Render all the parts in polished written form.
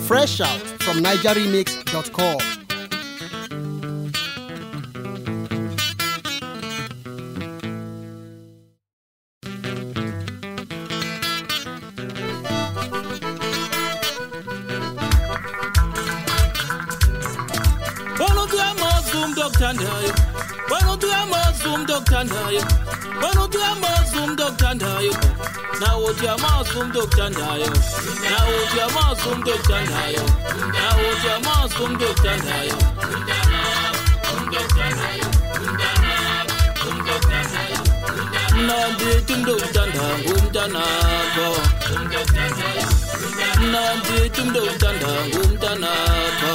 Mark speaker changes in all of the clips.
Speaker 1: Fresh out from NigerRemix.com.
Speaker 2: Now what your Muslim doctor Now what your Muslim doctor Now what your Muslim doctor Nandi tumdo tanda umtana ko Nandi tumdo tanda umtana ko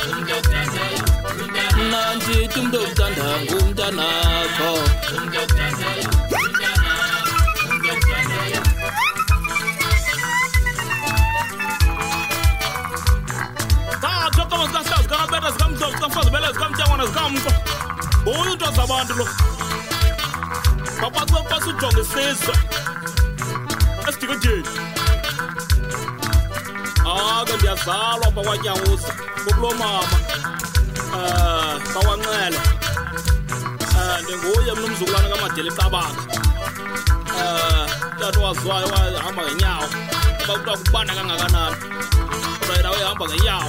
Speaker 2: Nandi tumdo tanda umtana ko Papa go pass it on the face. Let's take a day. Then there's all of our young Pablo Mama. Pawangel. And then go yam Zulanga Teletabag. That was why I'm a yow. About Banagana. Right away, I'm a yow.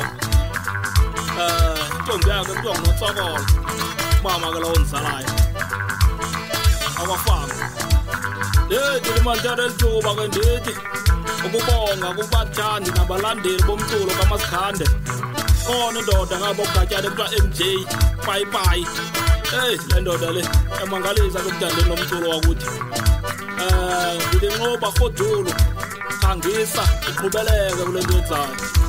Speaker 2: Don't get the dog, not so all. Mama alone, Salai. Our farm. The Manjaro Joe Baganditi. Obonga, Bubachan, Nabalandi, Bomtolo, Kamaskande. On the door, the Abokaja, the MJ, Bye. Hey, Lando Dele, and Mangalis, I looked at the Nomtolo Wood. We didn't know about Hotolo, Kangisa, Kubele, the Lendota.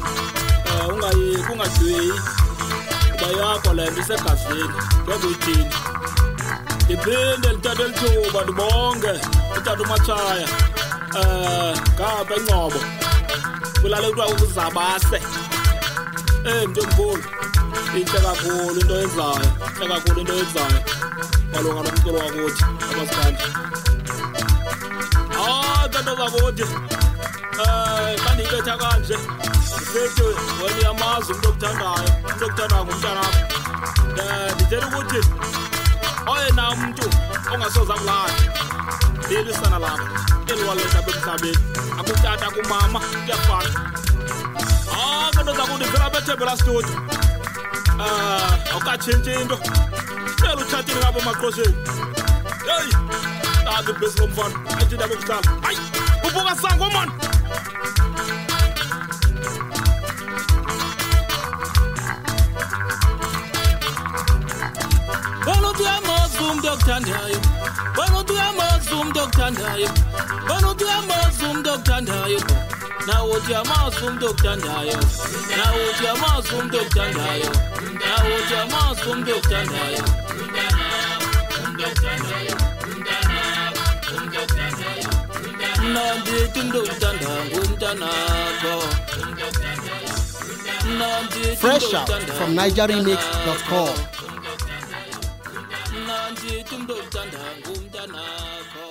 Speaker 2: Unga Sui, Bayakola, and the Sekasin, everything. The bend and tadel to but the bonga, the Tadumachaya, Carb and Noble. Will I look out with Zabase? Don't go. It's a goal in the exile, take a goal in the exile. Follow on the road, I was kind. That was a wood. Can't even take on it. When you are Mars and Dr. Ramutana, the Terriwood. Oh, now, too. On a source of life. There is an alarm. It was a bit savage. I put that up with Mamma. Get fun. Oh, but I would have a table as to it. I'll catch it. Tell you chatting about my crochet. Hey, that's the best room fun. I did have a time. Hey, who put a song, woman? Doctor Ndayo. Why don't you have a Zoom Doctor Ndayo? Why don't you have a Zoom Doctor Ndayo? Now what your Muslim Doctor Ndayo? Now what your Muslim Doctor Ndayo? Now what your Muslim Doctor Ndayo? Nandi tumdo tanda umtana ko.
Speaker 1: Fresh out from NigerRemix.com.
Speaker 2: Nandi tumdo tanda umtana ko.